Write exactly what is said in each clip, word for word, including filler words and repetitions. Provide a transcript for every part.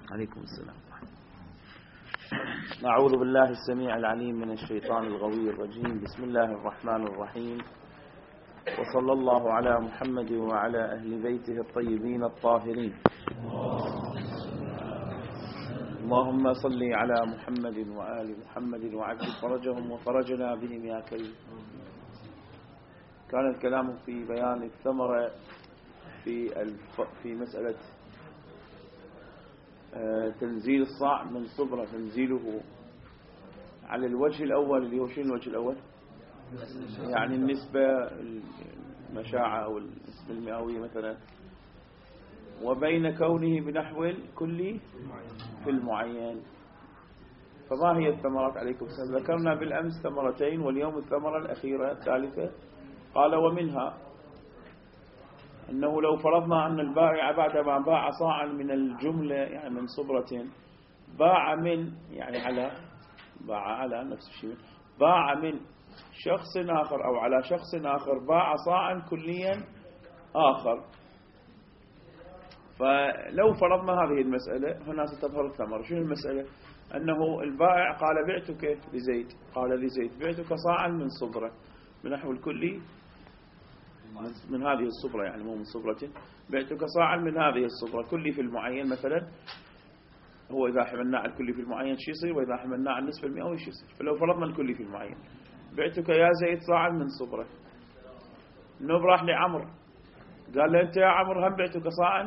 عليكم السلام. أعوذ بالله السميع العليم من الشيطان الغوي الرجيم. بسم الله الرحمن الرحيم، وصلى الله على محمد وعلى أهل بيته الطيبين الطاهرين. اللهم صل على محمد وآل محمد وعجل فرجهم وفرجنا بهم يا كريم. كان الكلام في بيان الثمرة في الف... في مسألة تنزيل الصاع من صبرة، تنزيله على الوجه الأول اللي هو شنو الوجه الأول؟ يعني النسبة المشاعة أو النسبة المئوية مثلا، وبين كونه بنحو الكلي في المعين. فما هي الثمرات عليكم السلام؟ ذكرنا بالأمس ثمرتين، واليوم الثمرة الأخيرة الثالثة. قال ومنها أنه لو فرضنا أن البائع بعدما باع صاعا من الجملة يعني من صبرة، باع من يعني على باع على نفس الشيء، باع من شخص آخر أو على شخص آخر باع صاعا كليا آخر. فلو فرضنا هذه المسألة هنا ستظهر الثمرة. شنو المسألة؟ أنه البائع قال بعتك لزيد، قال لزيد بعتك صاعا من صبرة بنحو الكلي من هذه الصبرة، يعني مو من صبرة، بعتك صاعا من هذه الصبرة كلي في المعين مثلا. هو إذا حملنا على الكلي في المعين شو يصير، وإذا حملنا على النسبة المئوية شو يصير. فلو فرضنا الكلي في المعين، بعتك يا زيد صاعا من صبرة، نوب راح لعمر قال له أنت يا عمر هم بعتك صاعا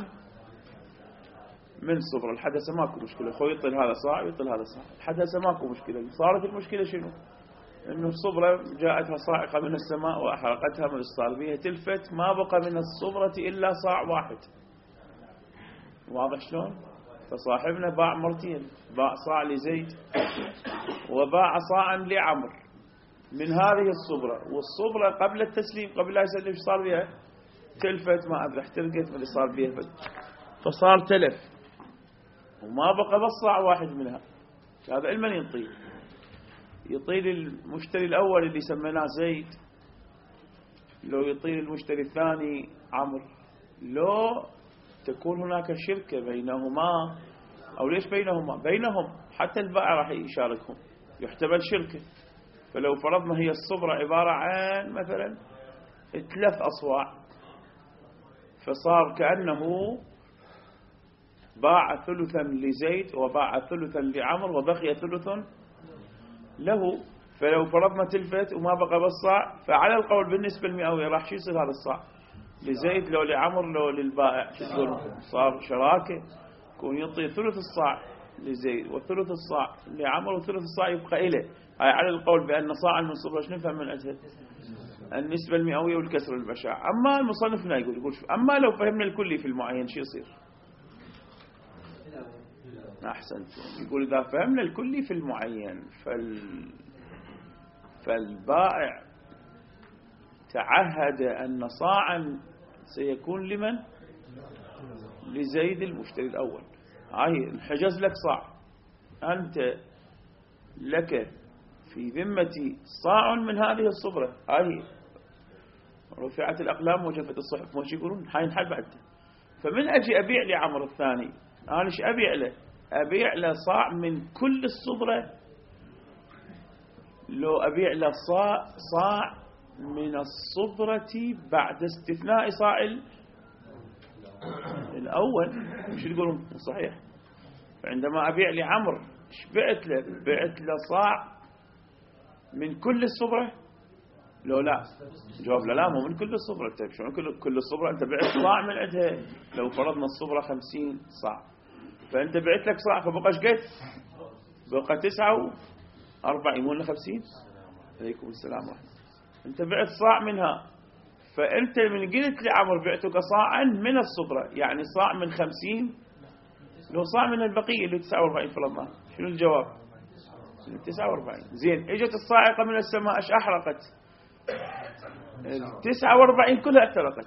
من صبرة. الحدث ماكو مشكلة، خو يطل هذا صاع ويطل هذا صاع، الحدث ماكو مشكلة. صارت المشكلة شنو؟ إنه الصبرة جاءتها صاعقة من السماء وأحرقتها من الصالبية، تلفت ما بقى من الصبرة إلا صاع واحد. واضح شلون؟ فصاحبنا باع مرتين، باع صاع لزيد وباع صاعا لعمر من هذه الصبرة، والصبرة قبل التسليم قبل لا يسلم ايش صار بها؟ تلفت، ما أدري احترقت من اللي صار بها، فصار تلف وما بقى بس صاع واحد منها. هذا علما ينطيه يطيل المشتري الأول اللي سميناه زيد، لو يطيل المشتري الثاني عمر، لو تكون هناك شركة بينهما. أو ليش بينهما؟ بينهم حتى البائع راح يشاركهم، يحتمل شركة. فلو فرضنا هي الصبرة عبارة عن مثلا ثلاث أصواع، فصار كأنه باع ثلثا لزيد وباع ثلثا لعمر وبقي ثلث له. فلو فرضنا تلفت وما بقى بالصاع، فعلى القول بالنسبة المئوية راح شو يصير هذا الصاع؟ لزيد لو لعمر لو للبائع، تقول صار شراكة، يكون يعطي ثلث الصاع لزيد وثلث الصاع لعمر وثلث الصاع يبقى إله. هاي على القول بأن صاع من صبرة شنو نفهم من عندها؟ النسبة المئوية والكسر المشاع. أما المصنف لا يقول يقول أما لو فهمنا الكلي في المعين شو يصير؟ أحسنت. يقول إذا فهمنا الكلي في المعين فال... فالبائع تعهد أن صاعا سيكون لمن؟ لزيد المشتري الأول. هاي انحجز لك صاع، أنت لك في ذمتي صاع من هذه الصبرة، هاي رفعت الأقلام وجفت الصحف، ما شو يقولون هاي انحل بعد. فمن أجي أبيع لعمر الثاني، أنا إيش أبيع له؟ أبيع له صاع من كل الصبرة، لو أبيع له صاع صاع من الصبرة بعد استثناء صاع الأول. مش يقولون صحيح؟ فعندما أبيع لعمر إيش بعت له؟ بعت له صاع من كل الصبرة؟ لو لا جواب لا لا مو من كل الصبرة. طيب شو كل كل الصبرة؟ أنت بعت صاع من عندها. لو فرضنا الصبرة خمسين صاع، فأنت بعت لك صاع فبقى ايش قد؟ بقى تسعة وأربعين ولا خمسين. عليكم السلام ورحمة. أنت بعت صاع منها، فأنت من قلت لعمر بعتك صاعا من الصبرة، يعني صاع من خمسين، لو صاع من البقية اللي تسعة وأربعين فرضنا، شنو الجواب؟ تسعة وأربعين. زين، اجت الصاعقة من السماء ايش أحرقت؟ تسعة وأربعين كلها احترقت.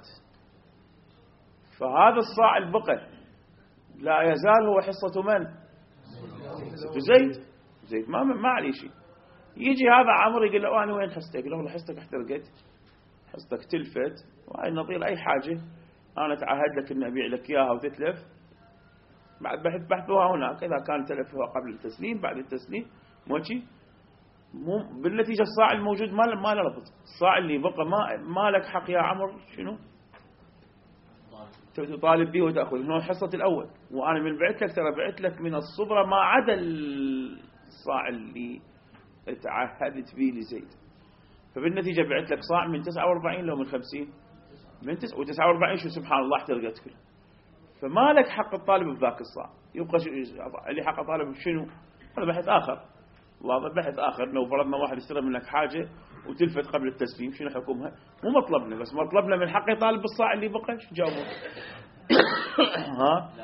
فهذا الصاع البقى لا يزال هو حصة من؟ حصة زيد. زيد ما ما عليه شيء. يجي هذا عمر يقول له أنا وين حصتك؟ يقول له حصتك احترقت، حصتك تلفت، وهي نظير أي حاجة، أنا تعهد لك إني أبيع لك إياها وتتلف، بعد بحث بحثها هناك، إذا كان تلفها قبل التسليم بعد التسليم موشي مو بالنتيجة الصاع الموجود ما ما له رفض. الصاع اللي بقى ما ما لك حق يا عمر شنو تطالب به وتأخذ إنه حصة الأول، وأنا من بعت لك ترى بعت لك من الصبرة ما عدا الصاع اللي تعهدت به لزيد، فبالنتيجة بعت لك صاع من تسعة وأربعين لو من خمسين من تسعة وتسعة وأربعين شو سبحان الله احترقت كلها، فما لك حق الطالب بذاك الصاع. يبقى اللي حق طالب شنو؟ هذا بحث آخر، واضح بحث آخر. لو فرضنا واحد يشتري منك حاجة وتلفت قبل التسليم شنو حكمها؟ مو مطلبنا، بس مطلبنا من حق يطالب بالصاع اللي بقى. شو جاوبوا؟ ها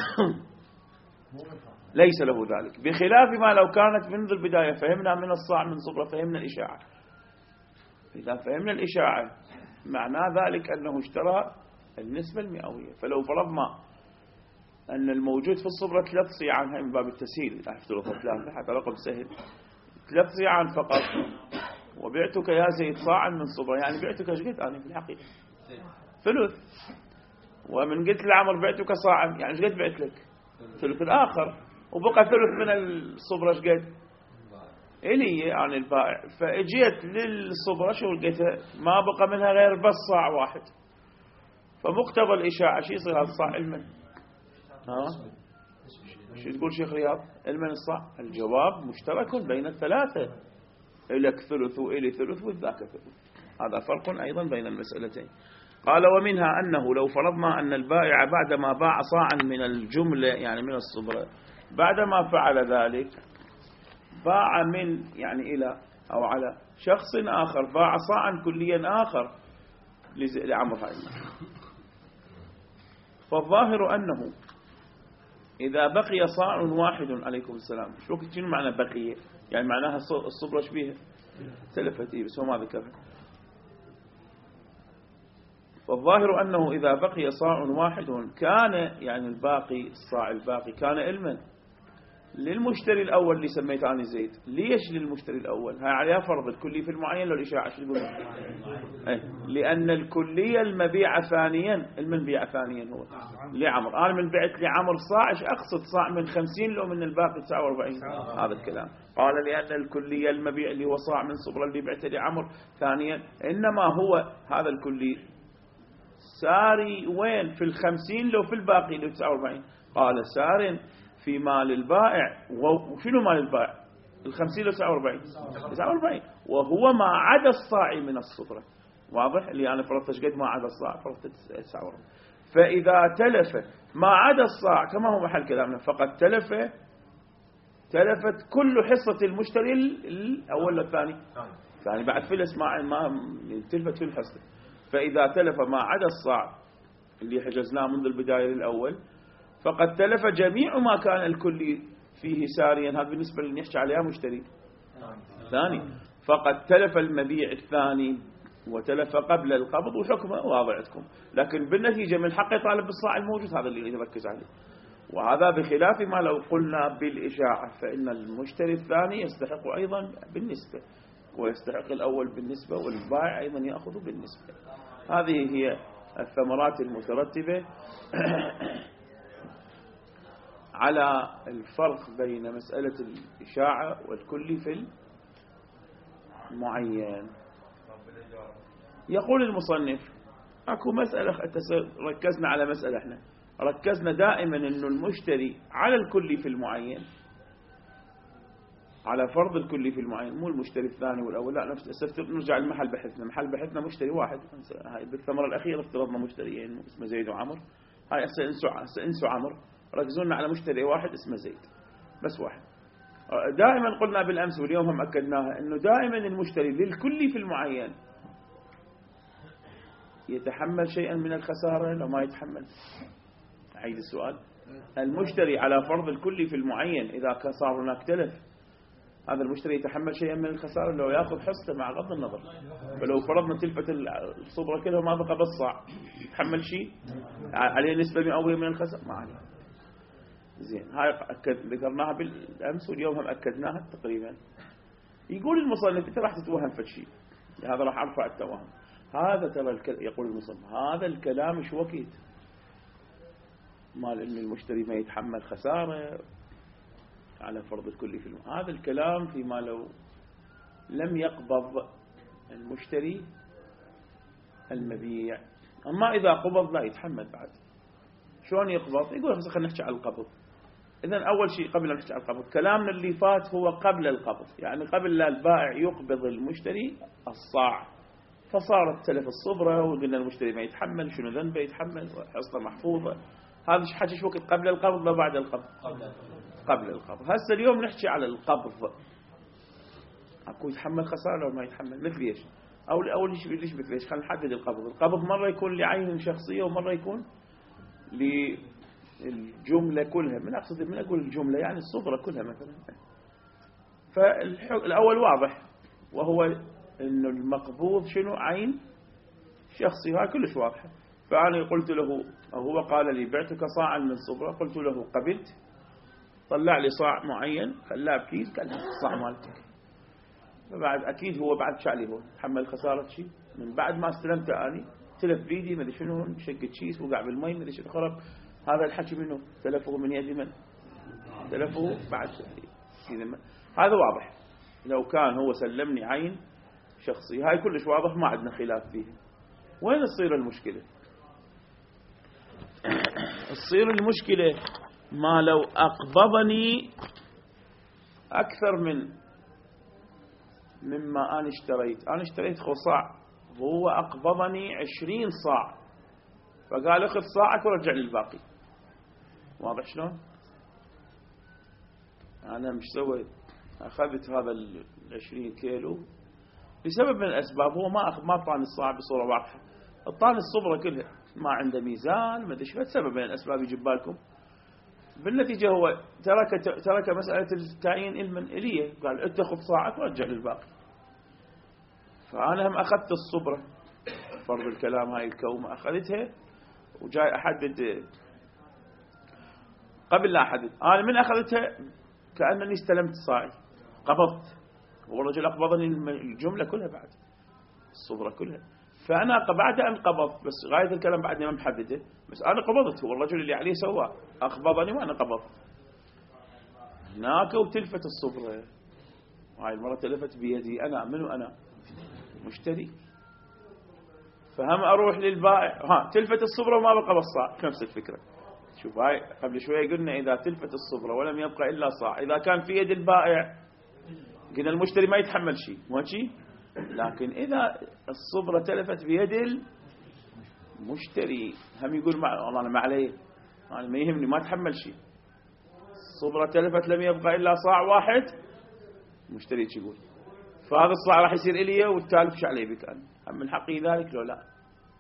ليس له ذلك، بخلاف ما لو كانت منذ البداية فهمنا من الصاع من صبرة فهمنا الإشاعة. إذا فهمنا الإشاعة معناه ذلك أنه اشترى النسبة المئوية. فلو فرضنا أن الموجود في الصبرة ثلاث صيعان من باب التسهيل، افترض ثلاثة حتى رقم سهل، ثلاث صيعان فقط، وبعتك يا زيد صاعا من صبرة، يعني بعتك ايش قلت أنا في الحقيقة؟ ثلث. ومن قلت لعمر بعتك صاعا يعني ايش قد بعت لك؟ ثلث الآخر، وبقى ثلث من الصبرة ايش قد؟ إلي يعني البائع. فاجيت للصبرة شو لقيتها؟ ما بقى منها غير بس صاع واحد. فمقتضى الإشاعة شو يصير هذا الصاع علما؟ ها شو تقول شيخ رياض؟ علما الصاع الجواب مشترك بين الثلاثة، إلك ثلث وإلي ثلث والذاك ثلث. هذا فرق أيضا بين المسألتين. قال ومنها أنه لو فرضنا أن البائع بعدما باع صاعا من الجملة يعني من الصبرة، بعدما فعل ذلك باع من يعني إلى أو على شخص آخر، باع صاعا كليا آخر لعمر هاي. فالظاهر أنه إذا بقي صاع واحد عليكم السلام، شو شنو معنى بقي؟ يعني معناها الصبرة شبيه تلفت إيه بس هو ما ذكرها. فالظاهر أنه إذا بقي صاع واحد كان يعني الباقي الصاع الباقي كان علما للمشتري الأول اللي سميت عني زيد. ليش للمشتري الأول؟ هاي عليها فرض الكلي في المعين لو الإشاعة شو يقول؟ لأن الكلية المبيع ثانيا المنبيع ثانيا هو لعمر. أنا من بعت لعمر صاع إيش أقصد؟ صاع من خمسين لو من الباقي تسعة وأربعين. هذا الكلام قال لأن الكلية المبيع اللي هو صاع من صبرة اللي بعته لعمر ثانيا، إنما هو هذا الكلي ساري وين؟ في الخمسين لو في الباقي لو تسعة وأربعين. قال سار في مال البائع. وشنو مال البائع؟ الخمسين لو تسعة وأربعين تسعة وأربعين، وهو ما عدا الصاع من الصبرة. واضح؟ اللي أنا فرضت قد ما عدا الصاع فرضت تسعة وأربعين. فإذا تلف ما عدا الصاع كما هو محل كلامنا فقد تلف تلفت كل حصة المشتري الأول والثاني ثاني بعد فلس ما ما تلفت في الحصة. فإذا تلف ما عدا الصاع اللي حجزناه منذ البداية للأول فقد تلف جميع ما كان الكلي فيه ساريا. هذا بالنسبة اللي نحكي عليها مشتري ثاني. فقد تلف المبيع الثاني وتلف قبل القبض وحكمه واضعتكم، لكن بالنتيجة من حق يطالب بالصاع الموجود. هذا اللي نركز عليه. وهذا بخلاف ما لو قلنا بالإشاعة، فإن المشتري الثاني يستحق أيضا بالنسبة ويستحق الأول بالنسبة، والبائع أيضا يأخذ بالنسبة. هذه هي الثمرات المترتبة على الفرق بين مسألة الإشاعة والكل في المعين. يقول المصنف أكو مسألة ركزنا على مسألة احنا ركزنا دائما أنه المشتري على الكل في المعين، على فرض الكل في المعين، مو المشتري الثاني والأول. لا نفس نرجع لمحل بحثنا. محل بحثنا مشتري واحد. هاي بالثمرة الأخيرة افترضنا مشتريين اسمه زيد وعمر. هاي سأنسوا عمر، ركزونا على مشتري واحد اسمه زيد بس واحد. دائما قلنا بالأمس واليوم هم أكدناها أنه دائما المشتري للكل في المعين يتحمل شيئا من الخسارة لو ما يتحمل. عيد السؤال. المشتري على فرض الكل في المعين إذا كان صار هناك تلف، هذا المشتري يتحمل شيئا من الخسارة لو يأخذ حصته مع غض النظر. فلو فرضنا تلفة الصبرة كلها ما بقى بس صاع، يتحمل شيء عليه نسبة مئوية من الخسارة ما عليه. زين هاي أكد ذكرناها بالأمس واليوم هم أكدناها تقريبا. يقول المصنف أنت راح تتوهم في شيء، هذا راح أرفع التوهم. هذا ترى يقول المصنف هذا الكلام شو وقت مال إن المشتري ما يتحمل خسارة على فرض الكلي في المال. هذا الكلام فيما لو لم يقبض المشتري المبيع. أما إذا قبض لا يتحمل بعد. شلون يقبض؟ يقول خلينا نحكي على القبض. إذن أول شيء قبل أن نحكي على القبض، كلامنا اللي فات هو قبل القبض، يعني قبل لا البائع يقبض المشتري الصاع، فصارت تلف الصبرة وقلنا المشتري ما يتحمل، شنو ذنبه يتحمل، حصة محفوظة. هذا حكي شو وقت قبل القبض لا بعد القبض؟ قبل القبض. هسه اليوم نحكي على القبض. أكو يتحمل خسارة لو ما يتحمل، مثل ايش؟ أو أول شيء ليش مثل ايش؟ خلينا نحدد القبض. القبض مرة يكون لعين شخصية ومرة يكون للجملة كلها. من أقصد من أقول الجملة يعني الصبرة كلها مثلا. فالأول واضح، وهو إنه المقبوض شنو؟ عين شخصي. هاي كلش واضحة. فأنا قلت له، هو قال لي بعتك صاعا من صبرة، قلت له قبلت، طلع لي صاع معين خلاه بكيس، قال لي الصاع مالتك. فبعد أكيد هو بعد شعلي هو تحمل خسارة شيء. من بعد ما استلمته أني تلف بيدي ما ادري شنو، شق شيس وقع بالمي ما ادري شنو خرب. هذا الحكي منه تلفه من يد من؟ تلفه بعد شهري. هذا واضح. لو كان هو سلمني عين شخصي، هاي كلش واضح، ما عندنا خلاف فيه. وين تصير المشكلة؟ تصير المشكلة ما لو أقبضني أكثر من مما أنا اشتريت. أنا اشتريت خو صاع، وهو أقبضني عشرين صاع، فقال أخذ صاعك ورجع لي الباقي. واضح شلون؟ أنا مش سويت، أخذت هذا العشرين كيلو لسبب من الأسباب. هو ما أخذ، ما أعطاني الصاع بصورة واضحة، أعطاني الصبرة كلها، ما عنده ميزان ما أدري شو. سبب من الأسباب يجيب بالكم. بالنتيجة هو ترك ترك مسألة التعيين علما إليه، قال أنت خذ صاعك ورجع للباقي. فأنا هم أخذت الصبرة، فرض الكلام هاي الكومة أخذتها وجاي أحدد. قبل لا أحدد أنا من أخذتها كأنني استلمت صاعي، قبضت، والرجل أقبضني الجملة كلها بعد الصبرة كلها. فأنا بعد أن قبضت، بس غاية الكلام بعدني ما محدده، بس أنا قبضت، هو الرجل اللي عليه سواه أقبضني وأنا قبضت هناك. وتلفت الصبرة، هاي المرة تلفت بيدي أنا. منو أنا؟ مشتري. فهم أروح للبائع، ها تلفت الصبرة وما بقى بالصاع، نفس الفكرة. شوف هاي قبل شوية قلنا إذا تلفت الصبرة ولم يبقى إلا صاع، إذا كان في يد البائع قلنا المشتري ما يتحمل شيء، مو شيء. لكن إذا الصبرة تلفت بيد المشتري، هم يقول ما والله أنا ما علي، أنا ما يهمني، ما تحمل شيء. الصبرة تلفت لم يبقى إلا صاع واحد، المشتري يقول فهذا الصاع راح يصير إلي والتالف شو علي بك أنا؟ هم من حقي ذلك لو لا؟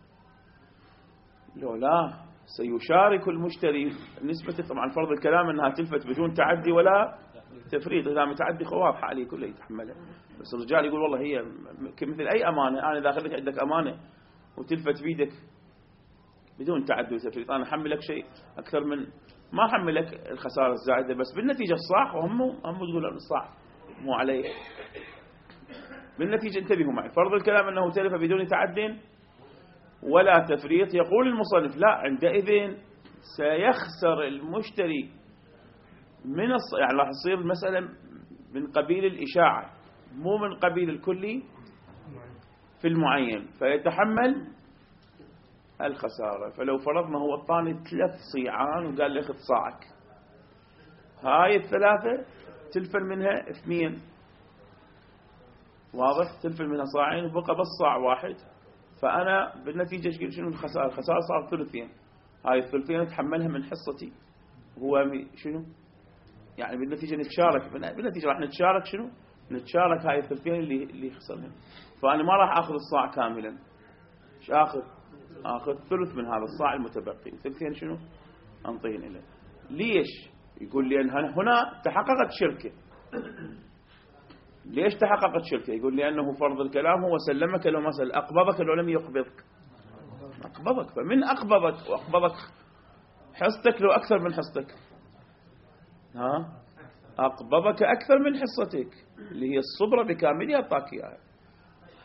لو لا سيشارك المشتري نسبة. طبعا فرض الكلام أنها تلفت بدون تعدي ولا تفريط. إذا متعدي واضحة عليه كله يتحملها. بس الرجال يقول والله هي مثل أي أمانة، أنا إذا أخذت عندك أمانة وتلفت بيدك بدون تعدي وتفريط، أنا أحملك شيء أكثر من ما أحملك الخسارة الزائدة، بس بالنتيجة الصاح وهم هم يقولون الصاح مو عليه. بالنتيجة انتبهوا معي، فرض الكلام أنه تلف بدون تعد ولا تفريط، يقول المصنف لا، عندئذ سيخسر المشتري من الص... يعني راح تصير المسألة من قبيل الإشاعة مو من قبيل الكلي في المعين، فيتحمل الخسارة. فلو فرضنا هو الطاني ثلاث صيعان وقال لي اخذ صاعك، هاي الثلاثة تلفن منها اثنين، واضح؟ تلفن منها صاعين وبقى بس صاع واحد. فأنا بالنتيجة شنو الخسارة؟ الخسارة صار ثلثين، هاي الثلثين اتحملها من حصتي. هو شنو يعني بالنتيجة نتشارك، بالنتيجة راح نتشارك شنو؟ نتشارك هاي الثلثين اللي اللي خسرهم. فأنا ما راح أخذ الصاع كاملا، ايش آخذ؟ آخذ ثلث من هذا الصاع المتبقي، ثلثين شنو؟ أنطين إليه. ليش؟ يقول لي أن هنا تحققت شركة. ليش تحققت شركة؟ يقول لي أنه فرض الكلام هو سلمك لو مثلا أقبضك لو لم يقبضك، أقبضك. فمن أقبضك وأقبضك حصتك لو أكثر من حصتك، ها أقبضك أكثر من حصتك اللي هي الصبرة بكاملها أعطاك إياها.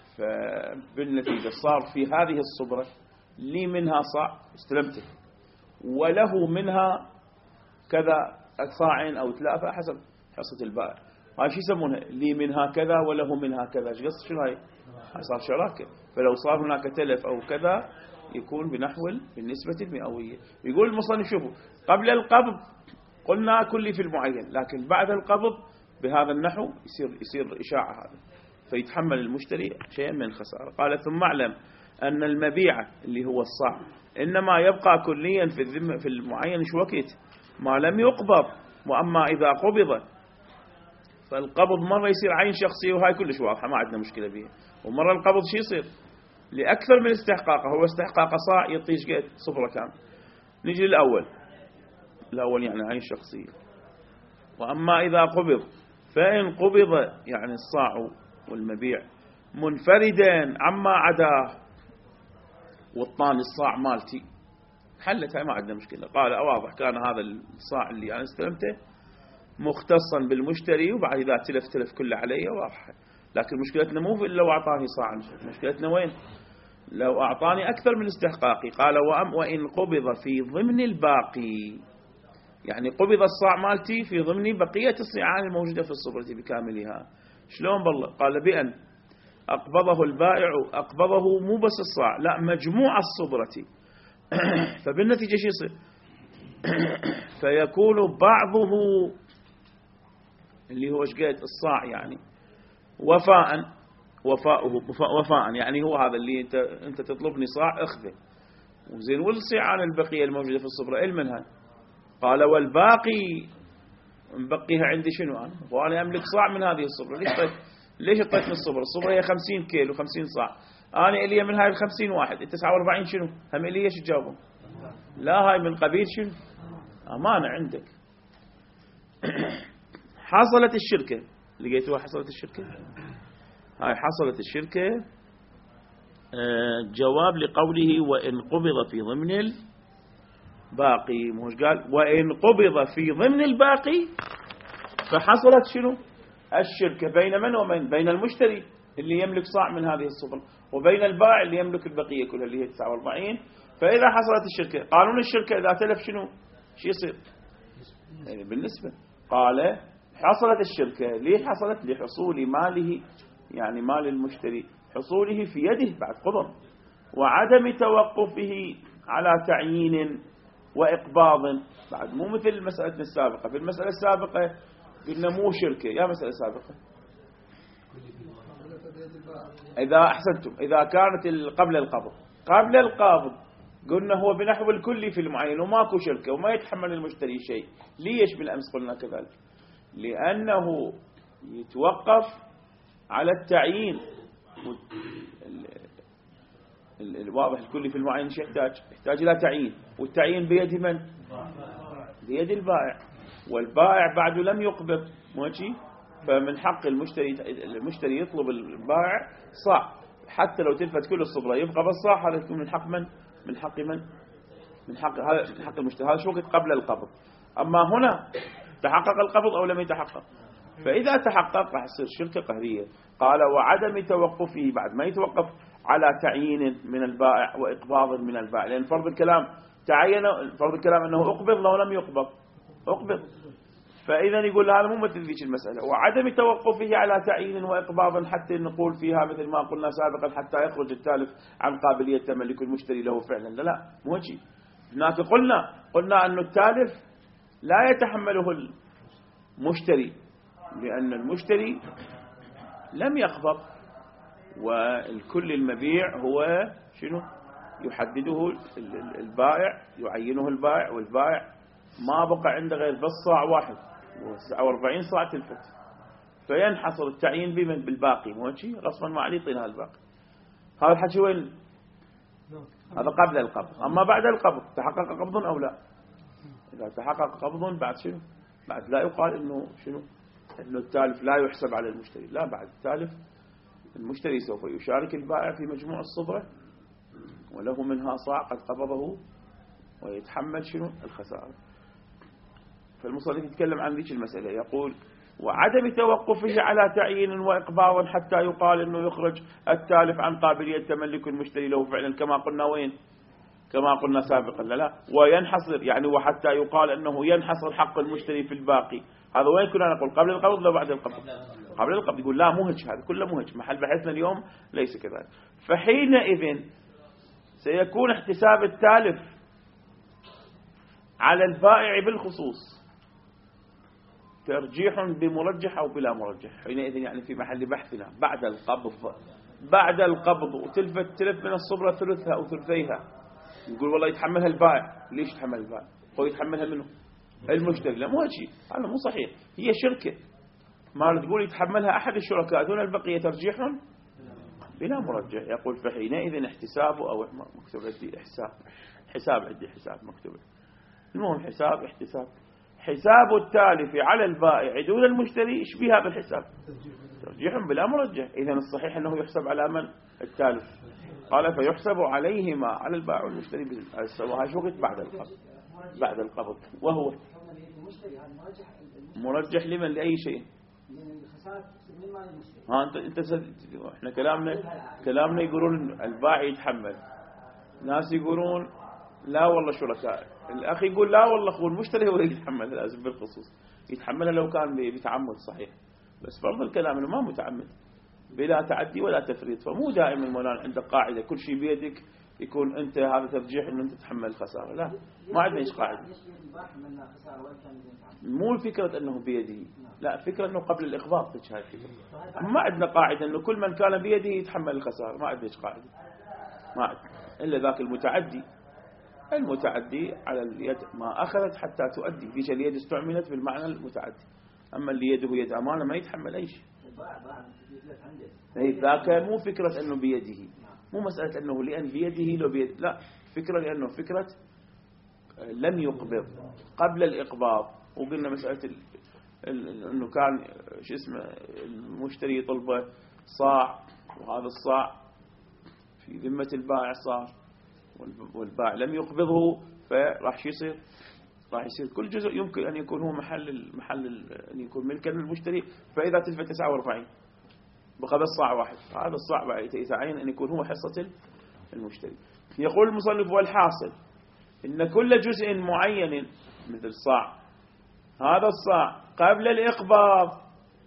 فبالنتيجة صار في هذه الصبرة لي منها صاع استلمته، وله منها كذا صاعين أو ثلاثة حسب حصة البائع. هاي شو يسمونها؟ لي منها كذا وله منها كذا. ايش قصد شنو هاي؟ هاي صار شراكة. فلو صار هناك تلف أو كذا يكون بنحو بالنسبة المئوية. يقول المصنف شوفوا قبل القبض قلنا كلي في المعين، لكن بعد القبض بهذا النحو يصير يصير إشاعة هذا، فيتحمل المشتري شيئا من الخسارة. قال ثم اعلم أن المبيع اللي هو الصاع إنما يبقى كليا في الذمة في المعين شو وقت ما لم يقبض، وأما إذا قبض فالقبض مرة يصير عين شخصية وهاي كلش واضحة ما عندنا مشكلة بها، ومرة القبض شو يصير لأكثر من استحقاقه. هو استحقاق صاع يطيش قد صفرة كامل. نجي للأول، الأول يعني عين شخصية. وأما إذا قبض فإن قبض يعني الصاع والمبيع منفردا عما عداه والطاني الصاع مالتي حلتها ما عندنا مشكلة. قال واضح كان هذا الصاع اللي أنا استلمته مختصا بالمشتري وبعد إذا تلف تلف كله علي واضح. لكن مشكلتنا مو لو أعطاني صاعا، مشكلتنا وين؟ لو أعطاني أكثر من استحقاقي. قال وأم وإن قبض في ضمن الباقي، يعني قبض الصاع مالتي في ضمن بقية الصيعان الموجودة في الصبرة بكاملها. شلون بالله؟ قال بأن أقبضه البائع، أقبضه مو بس الصاع لا مجموع الصبرة. فبالنتيجة شو يصير؟ فيكون بعضه اللي هو شقيت الصاع يعني وفاء وفاؤه وفاء يعني هو هذا اللي انت انت تطلبني صاع اخذه وزين، والصيعان البقيه الموجوده في الصبره ايه منها؟ قال والباقي مبقيها عندي شنو انا؟ وانا املك صاع من هذه الصبره. ليش طيب ليش اعطيتني الصبره؟ الصبره هي خمسين كيلو خمسين صاع، انا الي من هاي الخمسين واحد تسعة وأربعين شنو هم الي ايش تجاوبهم؟ لا هاي من قبيل شنو امانه عندك. حصلت الشركه، لقيتوها حصلت الشركه. هاي حصلت الشركه جواب لقوله وإن قبض في ضمن الباقي. مش قال وإن قبض في ضمن الباقي فحصلت شنو الشركة بين من ومن؟ بين المشتري اللي يملك صاع من هذه الصبر وبين البائع اللي يملك البقية كلها اللي هي تسعة وأربعين. فإذا حصلت الشركة قانون الشركة إذا تلف شنو شو يصير؟ يعني بالنسبة قال حصلت الشركة ليه حصلت؟ لحصول ماله يعني مال المشتري حصوله في يده بعد قبض وعدم توقفه على تعيين وإقباض بعد. مو مثل المسألة السابقة. في المسألة السابقة قلنا مو شركة يا مسألة سابقة إذا أحسنتم إذا كانت قبل القبض قبل القبض قلنا هو بنحو الكلي في المعين وماكو شركة وما يتحمل المشتري شيء. ليش بالأمس قلنا كذلك؟ لأنه يتوقف على التعيين. الواضح الكلي في المعين شيء يحتاج يحتاج إلى تعيين، والتعيين بيد من؟ بيد البائع، والبائع بعده لم يقبض ماشي. فمن حق المشتري المشتري يطلب البائع صاع حتى لو تلفت كل الصبرة يبقى بالصاع. هذا يكون من حق من؟ من حق من؟ من حق هذا من حق المشتري. هذا شو وقت قبل القبض. أما هنا تحقق القبض أو لم يتحقق؟ فإذا تحقق راح يصير شركة قهرية. قال وعدم توقفه بعد ما يتوقف على تعيين من البائع وإقباض من البائع، لأن فرض الكلام تعين فرض الكلام أنه أقبض لو لم يقبض أقبض. فإذا يقول هذا مو مثل ذيك المسألة. وعدم توقفه على تعيين وإقباض حتى نقول فيها مثل ما قلنا سابقا حتى يخرج التالف عن قابلية تملك المشتري له فعلا. لا لا مو هيك. هناك قلنا قلنا أن التالف لا يتحمله المشتري لأن المشتري لم يقبض، والكل المبيع هو شنو يحدده البائع يعينه البائع، والبائع ما بقى عنده غير بس صاع واحد وتسعة وأربعين صاع تلفت. فينحصر التعيين بمن؟ بالباقي مو هيك غصبا ما عليه يعطينا الباقي. هذا الحكي وين؟ هذا قبل القبض. أما بعد القبض تحقق قبض أو لا؟ إذا تحقق قبض بعد شنو؟ بعد لا يقال إنه شنو إنه التالف لا يحسب على المشتري. لا بعد التالف المشتري سوف يشارك البائع في مجموع الصبرة وله منها صاع قد قبضه ويتحمل شنو الخسارة. فالمصنف يتكلم عن ذيك المسألة يقول وعدم توقفه على تعيين وإقباض حتى يقال إنه يخرج التالف عن قابلية تملك المشتري له فعلا كما قلنا وين كما قلنا سابقا لا لا وينحصر يعني وحتى يقال أنه ينحصر حق المشتري في الباقي. هذا وين كنا نقول قبل القبض ولا بعد القبض؟ قبل القبض. يقول لا مهج، هذا كله مهج، محل بحثنا اليوم ليس كذلك. فحينئذ سيكون احتساب التالف على البائع بالخصوص ترجيح بمرجح أو بلا مرجح. حينئذ يعني في محل بحثنا بعد القبض، بعد القبض وتلفت تلف من الصبرة ثلثها أو ثلثيها، يقول والله يتحملها البائع. ليش يتحمل البائع؟ هو يتحملها منه المشتري. لا مو هالشيء، هذا مو صحيح. هي شركة، ما تقول يتحملها أحد الشركاء دون البقية ترجيح بلا مرجح. يقول فحينئذ احتسابه أو مكتوب عندي حساب، حساب عندي حساب مكتوب. المهم حساب احتساب. حساب التالف على البائع دون المشتري ايش بالحساب؟ ترجيح بلا مرجح. إذن الصحيح أنه يحسب على من؟ التالف. قال فيحسب عليهما على البائع والمشتري بالسواء وقت بعد القبض، بعد القبض. وهو مرجح لمن؟ لأي شيء؟ ها انت انت احنا كلامنا كلامنا يقولون البائع يتحمل، ناس يقولون لا والله شركاء، الاخ يقول لا والله اخو المشتري هو اللي يتحمل لازم بالخصوص يتحملها لو كان بتعمد صحيح. بس فرض الكلام انه ما متعمد بلا تعدي ولا تفريط. فمو دائما مولانا عندك قاعده كل شيء بيدك يكون انت هذا ترجيح انه انت تتحمل الخساره. لا ما عندنا ايش قاعده. مو الفكره انه بيده، لا فكره انه قبل الاقباض تجي هاي الفكره. ما عندنا قاعده انه كل من كان بيده يتحمل الخساره، ما عندنا ايش قاعده. ما عندنا الا ذاك المتعدي. المتعدي على اليد ما اخذت حتى تؤدي، فيش اليد استعملت بالمعنى المتعدي. اما اللي يده يد امانه ما يتحمل اي شيء. ذاك مو فكره انه بيده، مو مساله انه لان بيده لو بيد، لا فكره لانه فكره لم يقبض قبل الإقباض. وقلنا مسألة أنه كان شو اسمه المشتري طلبه صاع، وهذا الصاع في ذمة البائع صار والبائع لم يقبضه، فراح شو يصير؟ راح يصير كل جزء يمكن أن يكون هو محل محل أن يكون ملكا للمشتري. فإذا تلفت تسعة وأربعين بقى بس صاع واحد، هذا الصاع يتعين أن يكون هو حصة المشتري. يقول المصنف والحاصل إن كل جزء معين مثل صاع، هذا الصاع قبل الإقباض،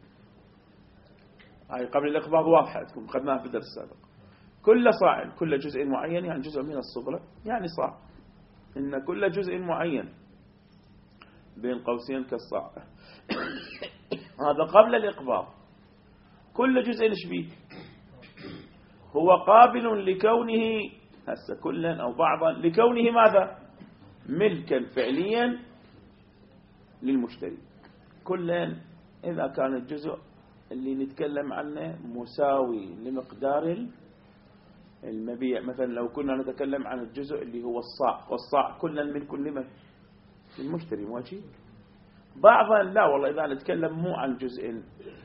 هاي قبل الإقباض واضحة تكون أخذناها في الدرس السابق. كل صاع كل جزء معين يعني جزء من الصبرة يعني صاع. إن كل جزء معين بين قوسين كالصاع هذا قبل الإقباض. كل جزء شبيه هو قابل لكونه هسه كلا أو بعضا لكونه ماذا؟ ملكا فعليا للمشتري. كلا إذا كان الجزء اللي نتكلم عنه مساوي لمقدار المبيع. مثلا لو كنا نتكلم عن الجزء اللي هو الصاع، والصاع كلا ملك لمن؟ للمشتري ماشي. بعضا لا والله إذا نتكلم مو عن جزء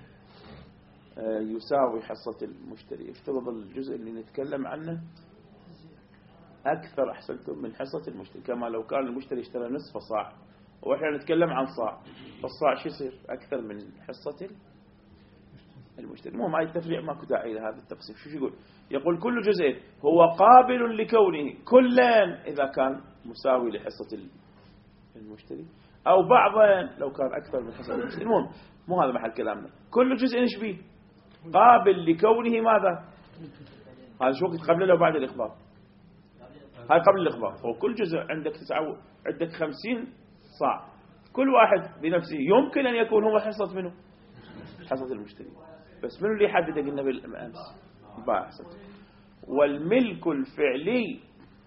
يساوي حصة المشتري، افترض الجزء اللي نتكلم عنه أكثر أحسنتم من حصة المشتري، كما لو كان المشتري اشترى نصف صاع وإحنا نتكلم عن صاع، فالصاع شو يصير؟ أكثر من حصة المشتري. مو ما التفريع ماكو داعي لهذا التقسيم. شو يقول؟ يقول كل جزء هو قابل لكونه كلا إذا كان مساوي لحصة المشتري، أو بعضا لو كان أكثر من حصة المشتري. المهم مو هذا محل كلامنا. كل جزء ايش بيه؟ قابل لكونه ماذا؟ هذا شو وقت قبل لو بعد الإخبار؟ هاي قبل الإخبار. فهو كل جزء عندك تسعة عندك خمسين صاع، كل واحد بنفسه يمكن أن يكون هو حصة منه حصة المشتري. بس منو اللي يحدد؟ قلنا بالأمس البائع. والملك الفعلي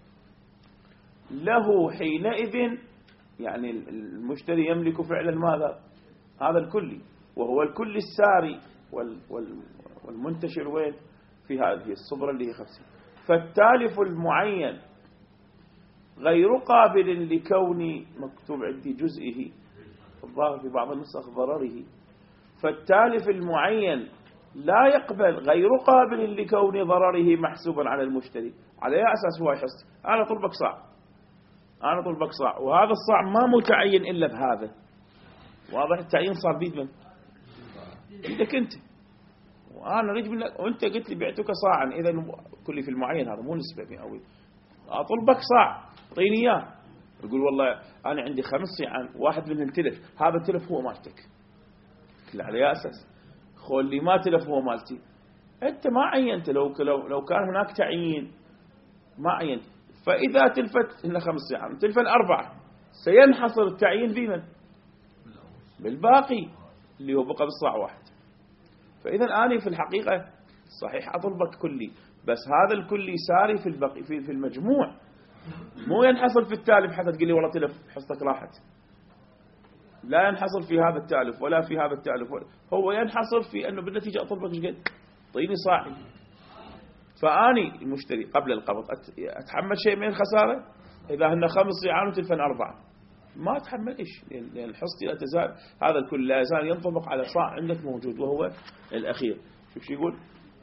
له حينئذ يعني المشتري يملك فعلا ماذا؟ هذا الكلي، وهو الكل الساري وال وال والمنتشر وين؟ في هذه الصبرة اللي هي خمسين. فالتالف المعين غير قابل لكون مكتوب عندي جزئه، الظاهر في بعض النسخ ضرره. فالتالف المعين لا يقبل غير قابل لكون ضرره محسوبا على المشتري. على أي أساس هو يحس؟ أنا طلبك صاع، أنا طلبك صاع، وهذا الصاع ما متعين إلا بهذا. واضح التعيين صار بيد من؟ بيدك أنت. وأنا أريد منك، وأنت قلت لي بعتك صاعا، إذا كل في المعين هذا مو نسبة مئوية. أطلبك صاع طيني إياه، يقول والله أنا عندي خمس صيعان واحد منهم تلف، هذا التلف هو مالتك. كل على أساس خلي ما تلف هو مالتي، أنت ما عينت. لو لو كان هناك تعيين ما عينت، فإذا تلفت هنا خمس صيعان تلفن أربعة، سينحصر التعيين في من؟ بالباقي اللي هو بقى بالصاع واحد. فإذا أنا في الحقيقة صحيح أطلبك كلي، بس هذا الكلي ساري في البقي في في المجموع، مو ينحصر في التالف حتى تقول لي والله تلف حصتك راحت. لا ينحصر في هذا التالف ولا في هذا التالف، هو ينحصر في أنه بالنتيجة أطلبك ايش قد؟ طيني صاعي. فأني المشتري قبل القبض أتحمل شيء من الخسارة؟ إذا هن خمس صيعان وتلفن أربعة ما أتحمل إيش، لأن حصتي لا تزال، هذا الكل لا يزال ينطبق على صاع عندك موجود وهو الأخير. شوف شو يقول،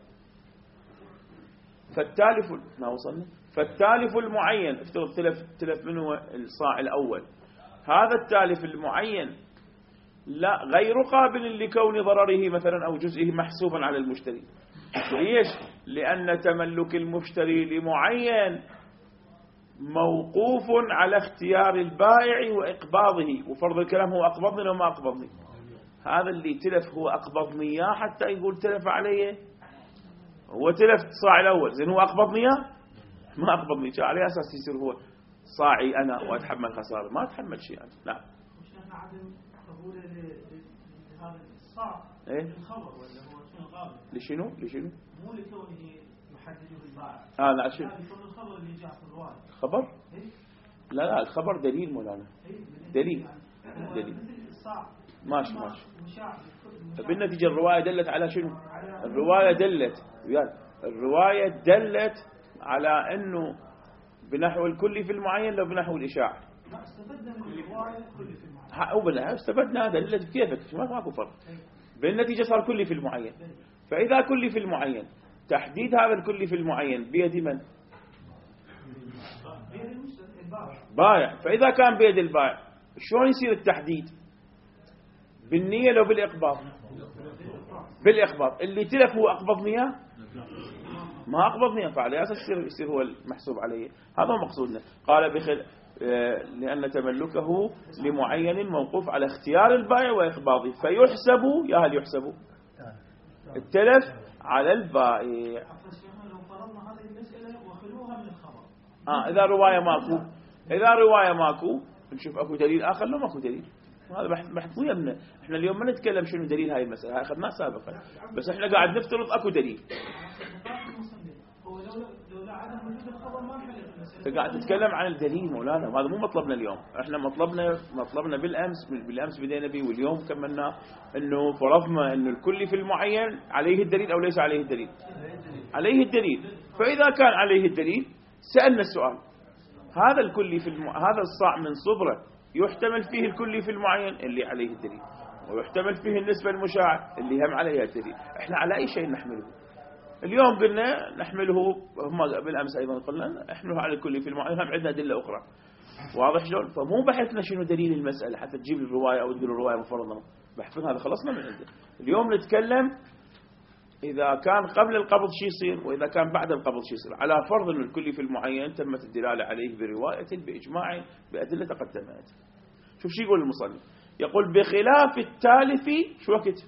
فالتالف ما وصلنا، فالتالف المعين افترض تلف تلف منه الصاع الأول، هذا التالف المعين لا غير قابل لكون ضرره مثلا أو جزئه محسوبا على المشتري. ليش؟ لأن تملك المشتري لمعين موقوف على اختيار البائع وإقباضه، وفرض الكلام هو أقبضني وما أقبضني. هذا اللي تلف هو أقبضني إياه حتى يقول تلف عليه، هو تلف صاع الأول زين هو أقبضني إياه ما أقبضني، على أساس يصير هو صاعي أنا وأتحمل خسارة؟ ما أتحمل شيء أنا. نعم. مش عدم قبول لهذا الصاع إيه؟ الخبر ولا هو شنو غالب؟ لشنو لشنو؟ مو لكونه يحدده البائع. آه لا شنو؟ هذا الخبر اللي جاء في الرواية. خبر؟ إيه؟ لا لا الخبر دليل مولانا. إيه؟ دليل. يعني دليل. مثل الصاع. ماشي ماشي. مشاع. بالنتيجة الرواية دلت على شنو؟ الرواية دلت يعني الرواية دلت على أنه بنحو الكلي في المعين لو بنحو الإشاعة. لا استفدنا من الرواية كلي في المعين. أو بلا استفدنا هذا دلت كيفك ما ماكو فرق. بالنتيجة صار كلي في المعين. فإذا كلي في المعين تحديد هذا الكلي في المعين بيد من؟ بيد البائع. بائع. فإذا كان بيد البائع شلون يصير التحديد؟ بالنية لو بالإقباض؟ بالإقباض. اللي تلف هو أقبضني إياه ما أقبضني، فعلى أساس يصير يصير هو المحسوب عليه. هذا هو مقصودنا. قال بخل لأن تملكه لمعين موقوف على اختيار البائع وإقباضه، فيحسب يا هل يحسب التلف على البائع. لو فرضنا هذه المسألة وخلوها من الخبر. آه إذا رواية ماكو، إذا رواية ماكو نشوف أكو دليل آخر لو ماكو دليل. هذا بحث بحث مو يمنا. إحنا اليوم ما نتكلم شنو دليل هاي المسألة، هاي أخذناها سابقا، بس إحنا قاعد نفترض أكو دليل. هو لو لو عدم وجود الخبر ما نحل المسألة. أنت قاعد تتكلم عن الدليل مولانا، وهذا مو مطلبنا اليوم. إحنا مطلبنا مطلبنا بالأمس بالأمس بدينا به واليوم كملنا إنه فرضنا إنه الكل في المعين عليه الدليل أو ليس عليه الدليل. عليه الدليل. فإذا كان عليه الدليل سألنا السؤال، هذا الكل في الم... هذا الصاع من صبرة يحتمل فيه الكلي في المعين اللي عليه الدليل، ويحتمل فيه النسبة المشاعة اللي هم عليها الدليل. احنا على أي شيء نحمله اليوم؟ قلنا نحمله، هم بالأمس أيضا قلنا نحمله على الكلي في المعين، هم عندنا أدلة أخرى. واضح شلون؟ فمو بحثنا شنو دليل المسألة حتى تجيب الرواية أو تقول الرواية مفرضة، بحثنا هذا خلصنا من عنده. اليوم نتكلم إذا كان قبل القبض شي يصير وإذا كان بعد القبض شي يصير، على فرض أن الكلي في المعين تمت الدلالة عليه برواية بإجماع بأدلة تقدمت. شوف شو يقول المصنف، يقول بخلاف التالف شو وقت؟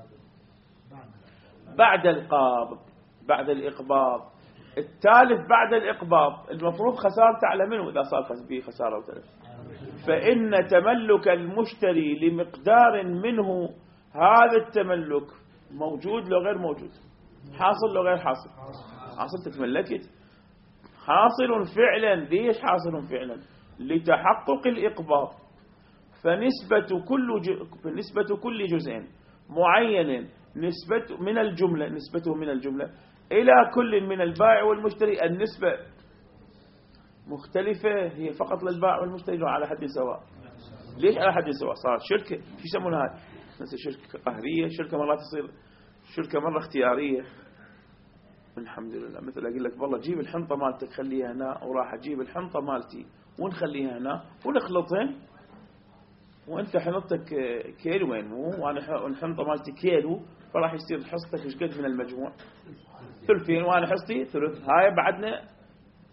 بعد القبض، بعد الإقباض. التالف بعد الإقباض المفروض خسارته على منه إذا صار به خسارة وتلف، فإن تملك المشتري لمقدار منه هذا التملك موجود لو غير موجود، حاصل لو غير حاصل. حاصل تتملكت، حاصل فعلا. ليش حاصل فعلا؟ لتحقق الإقباض. فنسبة كل ج... فنسبة كل جزء معين نسبة من الجملة نسبته من الجملة إلى كل من البائع والمشتري النسبة مختلفة، هي فقط للبائع والمشتري على حد سواء. ليش على حد سواء؟ صار شركة شو يسمونها هاي؟ مثل شركة قهرية، شركة مرات تصير شركة مرة اختيارية. الحمد لله مثل أقول لك والله جيب الحنطة مالتك خليها هنا، وراح أجيب الحنطة مالتي ونخليها هنا ونخلطهن، وأنت حنطتك كيلوين مو وأنا الحنطة مالتي كيلو، فراح يصير حصتك إيش قد من المجموع؟ ثلثين وأنا حصتي ثلث. هاي بعدنا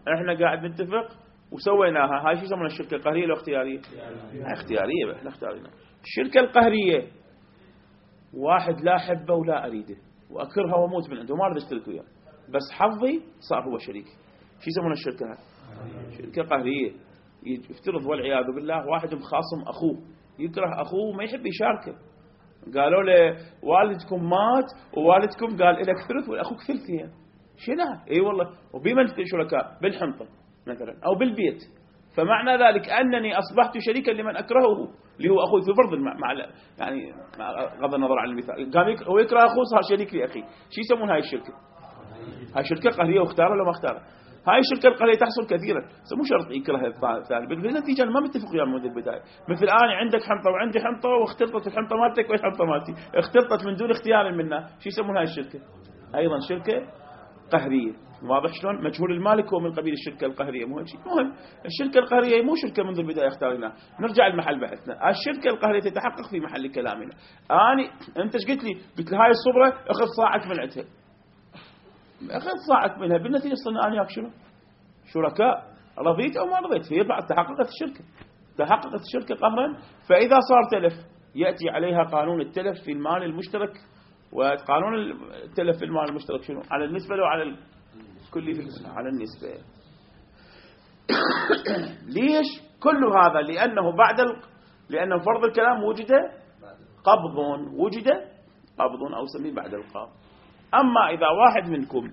احنا قاعد نتفق وسويناها. هاي شو يسمونها الشركة القهرية ولا اختيارية؟ اختيارية بقى. احنا اختارينا الشركة القهرية. واحد لا أحبه ولا أريده وأكرهه وأموت من عنده وما أريد أشترك وياه، بس حظي صار هو شريك. شو يسمونها الشركة هاي؟ شركة قهرية. يفترض والعياذ بالله واحد مخاصم أخوه، يكره أخوه وما يحب يشاركه. قالوا له والدكم مات ووالدكم قال لك ثلث وأخوك ثلثين. شنو؟ اي والله. وبمن شركاء؟ بالحنطة مثلا أو بالبيت. فمعنى ذلك أنني أصبحت شريكا لمن أكرهه اللي هو أخوي في فرض مع يعني غض النظر عن المثال. قام هو يكره أخوه صار شريك لأخي. شو يسمون هاي الشركة؟ هاي شركة قهرية واختاره ولا ما اختاره؟ هاي الشركة القهرية تحصل كثيرا. مو شرط يكره الثاني، بالنتيجة ما متفق وياه منذ البداية. مثل الآن عندك حنطة وعندي حنطة واختلطت الحنطة مالتك والحنطة مالتي، اختلطت من دون اختيار منا. شو يسمون هاي الشركة؟ أيضا شركة قهرية. واضح شلون؟ مجهول المالك هو من قبيل الشركة القهرية. مهم شيء مهم الشركة القهرية مو شركة منذ البداية اختارناها. نرجع لمحل بحثنا. الشركة القهرية تتحقق في محل كلامنا. أنا أنت ايش قلت لي؟ قلت لي هاي الصبرة أخذ صاعك من عندها، أخذ صاعك منها. بالنتيجة صرنا أنا وياك شنو؟ شركاء. رضيت أو ما رضيت هي بعد تحققت الشركة. تحققت الشركة قهرا. فإذا صار تلف يأتي عليها قانون التلف في المال المشترك. وقانون التلف في المال المشترك شنو؟ على النسبة لو على الكلي؟ في على النسبة. ليش كل هذا؟ لأنه بعد ال... لأنه فرض الكلام وجد قبض، وجد قبض أو سميه بعد القبض. أما إذا واحد منكم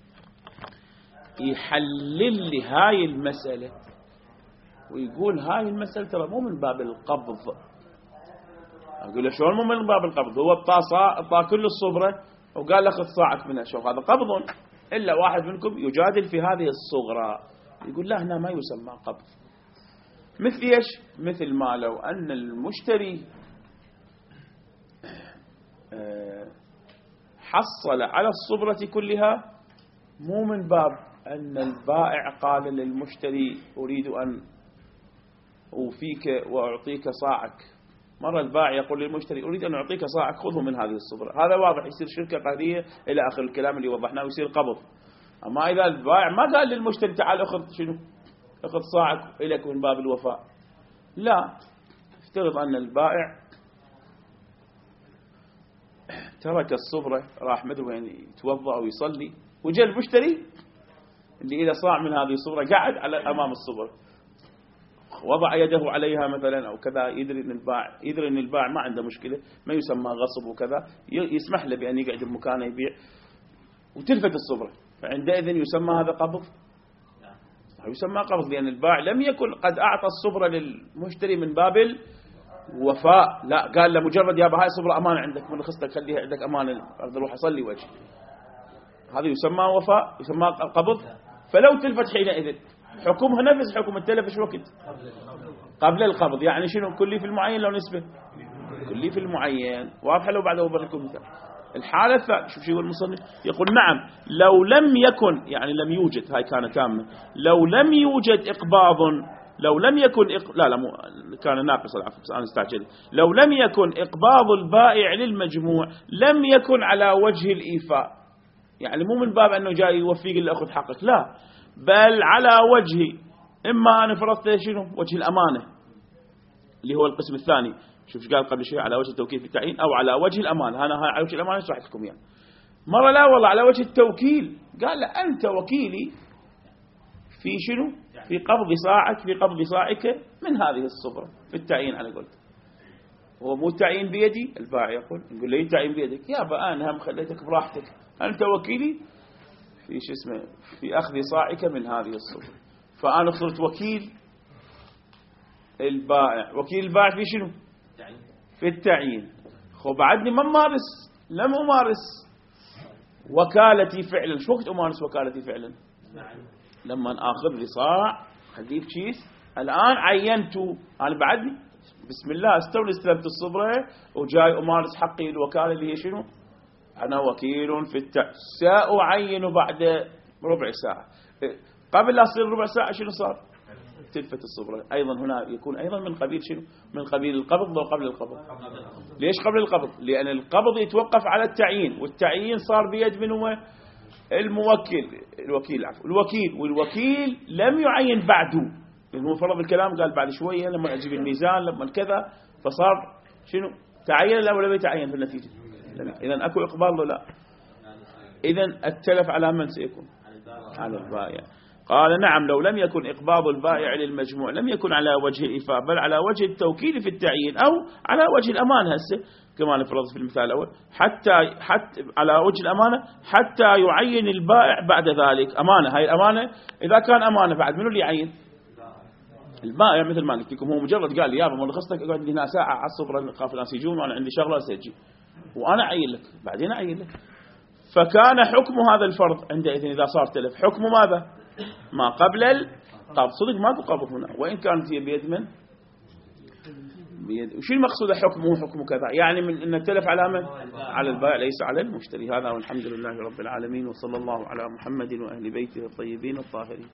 يحلل لي هاي المسألة ويقول هاي المسألة ترى مو من باب القبض، أقول له شلون مو من باب القبض؟ هو اعطى كل الصبرة وقال له خذ صاعك منها. شوف هذا قبض. إلا واحد منكم يجادل في هذه الصغرى يقول لا هنا ما يسمى قبض. مثل ايش؟ مثل ما لو أن المشتري حصل على الصبرة كلها، مو من باب أن البائع قال للمشتري أريد أن أوفيك وأعطيك صاعك. مرة البائع يقول للمشتري أريد أن أعطيك صاعك خذه من هذه الصبرة. هذا واضح يصير شركة قهرية إلى آخر الكلام اللي وضحناه ويصير قبض. أما إذا البائع ما قال للمشتري تعال أخذ شنو؟ أخذ صاعك إليك من باب الوفاء. لا، افترض أن البائع ترك الصبرة راح مدري وين يتوضأ أو يصلي، وجاء المشتري اللي إذا صاع من هذه الصبرة قعد على أمام الصبرة وضع يده عليها مثلا أو كذا، يدري أن البائع يدري أن البائع ما عنده مشكلة، ما يسمى غصب وكذا، يسمح له بأن يقعد بمكانه يبيع وتلفت الصبرة. فعندئذ يسمى هذا قبض؟ يسمى قبض، لأن البائع لم يكن قد أعطى الصبرة للمشتري من باب الوفاء. لا، قال له مجرد يابا هاي الصبرة أمانة عندك من رخصتك خليها عندك أمانة أروح أصلي وجه. هذا يسمى وفاء، يسمى قبض. فلو تلفت حينئذ حكمها نفس حكم التلف. ايش وقت؟ قبل القبض. يعني شنو؟ كلي في المعين لو نسبة كلي في المعين. واضحة؟ لو بعد أبركم مثال الحالة الثانية. شوف شو يقول المصنف، يقول نعم لو لم يكن، يعني لم يوجد، هاي كانت تامة، لو لم يوجد إقباض، لو لم يكن إق... لا لا مو... كان ناقص العفو بس أنا استعجل. لو لم يكن إقباض البائع للمجموع لم يكن على وجه الإيفاء، يعني مو من باب أنه جاي يوفيك اللي أخذ حقك، لا، بل على وجه، إما أنا فرضت شنو؟ وجه الأمانة اللي هو القسم الثاني. شوف قال قبل شوي على وجه التوكيل في التعيين أو على وجه الأمانة. أنا على وجه الأمانة شرحت لكم يعني. مرة لا والله على وجه التوكيل، قال لا أنت وكيلي في شنو؟ في قبض صاعك، في قبض صاعك من هذه الصبرة في التعيين. أنا قلت هو مو التعيين بيدي. البائع يقول نقول لي التعيين بيدك يا با أنا هم خليتك براحتك، أنت وكيلي في شو اسمه في أخذ صاعك من هذه الصبرة. فأنا صرت وكيل البائع. وكيل البائع في شنو؟ في التعيين. خو بعدني ما مارس، لم أمارس وكالتي فعلا. شو وقت أمارس وكالتي فعلا؟ لما أخذ لي صاع خليه بشيس. الآن عينته أنا بعدني بسم الله استولي استلمت الصبرة وجاي أمارس حقي الوكالة اللي هي شنو؟ أنا وكيل في التعيين. سأعين بعد ربع ساعة. قبل لا أصير ربع ساعة شنو صار؟ تلفت الصبرة. أيضا هنا يكون أيضا من قبيل شنو؟ من قبيل القبض. لو قبل القبض. ليش قبل القبض؟ لأن القبض يتوقف على التعيين، والتعيين صار بيد من هو؟ الموكل الوكيل عفوا الوكيل والوكيل لم يعين بعده، المفروض الكلام قال بعد شوية لما أجيب الميزان لما كذا، فصار شنو تعين لا ولا يتعين في النتيجة؟ إذن أكو إقبال ولا لا؟ إذن التلف على من سيكون؟ على البائع. قال نعم لو لم يكن إقباض البائع للمجموع لم يكن على وجه الإيفاء بل على وجه التوكيل في التعيين أو على وجه الأمانة، هسه كما نفرض في المثال الأول حتى حتى على وجه الأمانة حتى يعين البائع بعد ذلك. أمانة، هاي الأمانة إذا كان أمانة بعد منو اللي يعين؟ البائع. مثل ما قلت لكم هو مجرد قال لي يابا ملخصتك اقعد لي هنا ساعة على الصبر خاف الناس يجون وأنا عندي شغلة سأجي وأنا أعين لك بعدين أعين لك. فكان حكم هذا الفرض عندئذ إذا صار تلف حكم ماذا؟ ما قبل القبض. صدق ماكو قبض هنا وإن كانت هي بيد من؟ بيد. وش المقصود حكمه حكم كذا؟ يعني من أن التلف على من؟ على البائع ليس على المشتري. هذا والحمد لله رب العالمين وصلى الله على محمد وأهل بيته الطيبين الطاهرين.